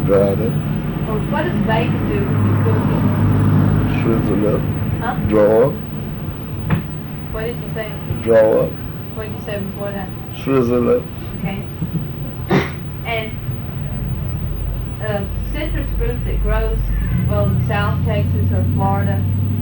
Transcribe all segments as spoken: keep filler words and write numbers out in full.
dried up. Or what does bacon do when you cook it? Shrizzle up. Huh? Draw up. What did you say? Draw up. What did you say before that? Shrizzle up. Okay. And uh, citrus fruit that grows, well, in South Texas or Florida.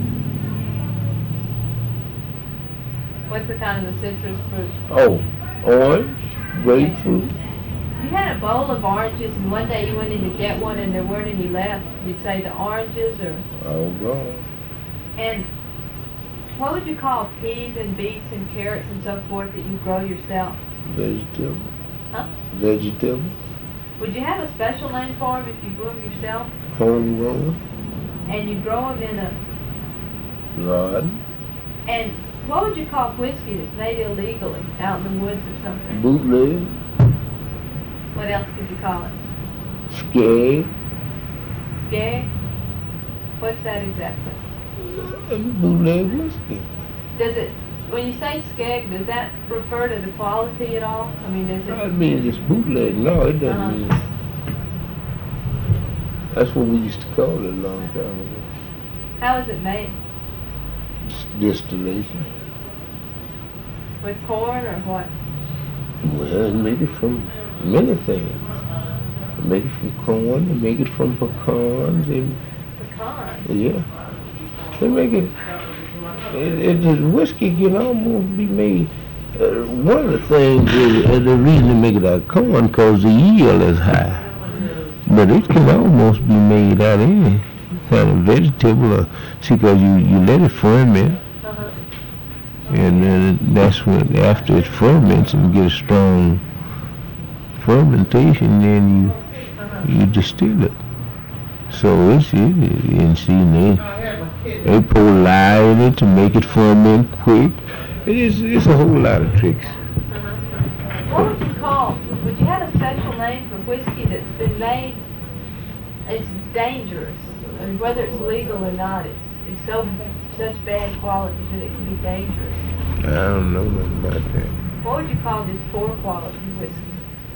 What's the kind of a citrus fruit? Oh, orange, grapefruit. You had a bowl of oranges, and one day you went in to get one, and there weren't any left. You'd say the oranges, or All gone. and what would you call peas and beets and carrots and so forth that you grow yourself? Vegetable. Huh? Vegetable. Would you have a special name for them if you grew them yourself? Homegrown. And you grow them in a Garden. and what would you call whiskey that's made illegally out in the woods or something? Bootleg. What else could you call it? Skag. Skag? What's that exactly? Bootleg whiskey. Does it, when you say skag, does that refer to the quality at all? I mean, does I it? mean, it's bootleg. No, it doesn't Uh-huh. mean. That's what we used to call it a long time ago. How is it made? Distillation. With corn or what? Well, they make it from many things. They make it from corn. They make it from pecans. And Pecans. yeah, they make it. It, it the whiskey can almost be made. Uh, one of the things is uh, the reason they make it out of corn because the yield is high. But it can almost be made out of any kind of vegetable. Or, see, because you, you let it ferment, Uh-huh. and then that's when after it ferments and get a strong fermentation, then you Uh-huh. you distill it. So it's it, and see they they pour lye in it to make it ferment quick. It is it's a whole lot of tricks. Uh-huh. What would you call, would you have a special name for whiskey that's been made, it's dangerous, I mean, whether it's legal or not, it's, it's so, such bad quality that it can be dangerous. I don't know nothing about that. What would you call this poor quality whiskey?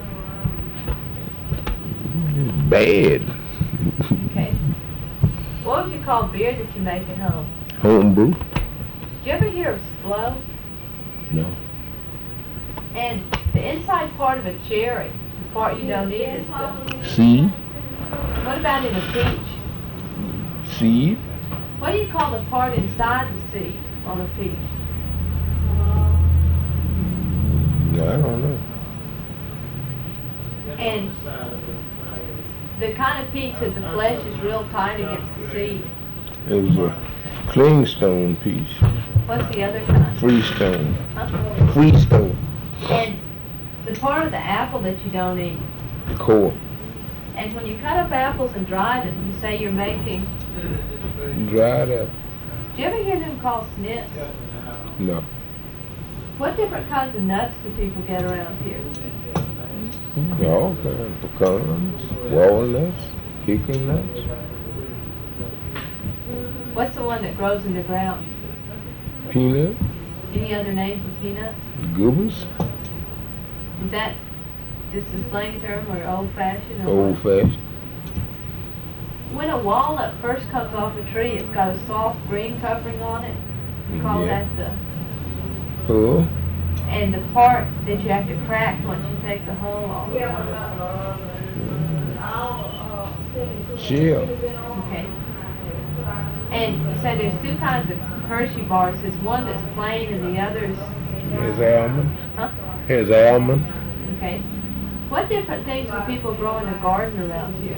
It's bad. Okay. What would you call beer that you make at home? Homebrew? Did you ever hear of Splo? No. And the inside part of a cherry, the part you don't eat, is the, Seed? what about in a peach? Seed? What do you call the part inside the seed on a peach? No, I don't know. And the kind of peach that the flesh is real tight against the seed. It was a clingstone peach. What's the other kind? Freestone. Huh? Freestone. And the part of the apple that you don't eat. Core. And when you cut up apples and dry them, you say you're making, Dried apple. do you ever hear them called snips? No. What different kinds of nuts do people get around here? All kinds. Pecans, walnuts, pecan nuts. What's the one that grows in the ground? Peanut. Any other name for peanuts? Goobers. Is that just a slang term or old-fashioned? or Old what? fashioned. When a walnut first comes off a tree, it's got a soft green covering on it. We call Yeah. that the, Huh? and the part that you have to crack once you take the hull off. Shell. Okay. And you say there's two kinds of Hershey bars. There's one that's plain and the other's, Here's almond. huh? Here's almond. Okay. What different things do people grow in a garden around here?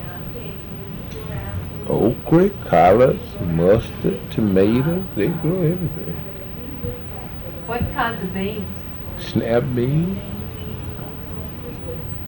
Okra, collards, mustard, tomatoes. They grow everything. What kinds of beans? Snap beans.